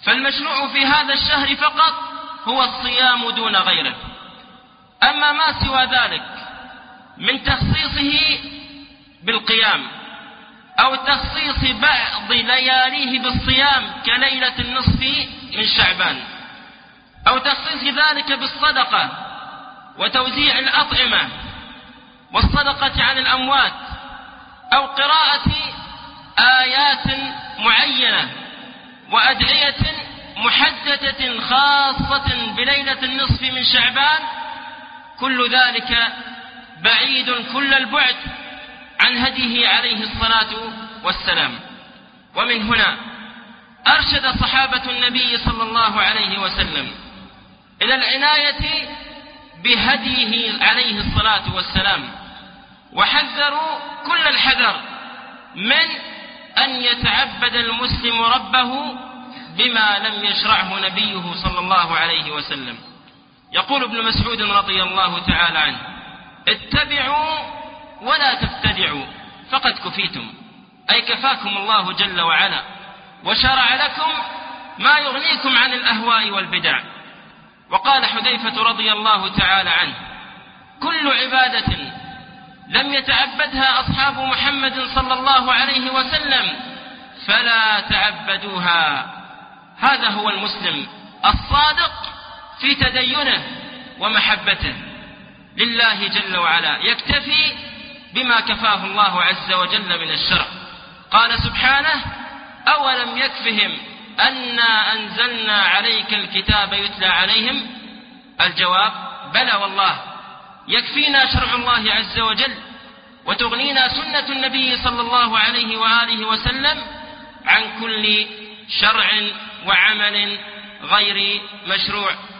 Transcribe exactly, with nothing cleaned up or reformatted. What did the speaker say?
فالمشروع في هذا الشهر فقط هو الصيام دون غيره. أما ما سوى ذلك من تخصيصه بالقيام أو تخصيص بعض لياليه بالصيام كليلة النصف من شعبان، أو تخصيص ذلك بالصدقة وتوزيع الأطعمة والصدقة عن الأموات، أو قراءة آيات معينة وأدعية محددة خاصة بليلة النصف من شعبان، كل ذلك بعيد كل البعد عن هديه عليه الصلاة والسلام. ومن هنا أرشد صحابة النبي صلى الله عليه وسلم إلى العناية بهديه عليه الصلاة والسلام، وحذروا كل الحذر من أن يتعبد المسلم ربه بما لم يشرعه نبيه صلى الله عليه وسلم. يقول ابن مسعود رضي الله تعالى عنه: اتبعوا ولا تبتدعوا فقد كفيتم، أي كفاكم الله جل وعلا وشرع لكم ما يغنيكم عن الأهواء والبدع. وقال حذيفة رضي الله تعالى عنه: كل عبادة لم يتعبدها أصحاب محمد صلى الله عليه وسلم فلا تعبدوها. هذا هو المسلم الصادق في تدينه ومحبته لله جل وعلا، يكتفي بما كفاه الله عز وجل من الشرع. قال سبحانه: أولم يكفهم أنا أنزلنا عليك الكتاب يتلى عليهم؟ الجواب: بلى والله، يكفينا شرع الله عز وجل، وتغنينا سنة النبي صلى الله عليه وآله وسلم عن كل شرع وعمل غير مشروع.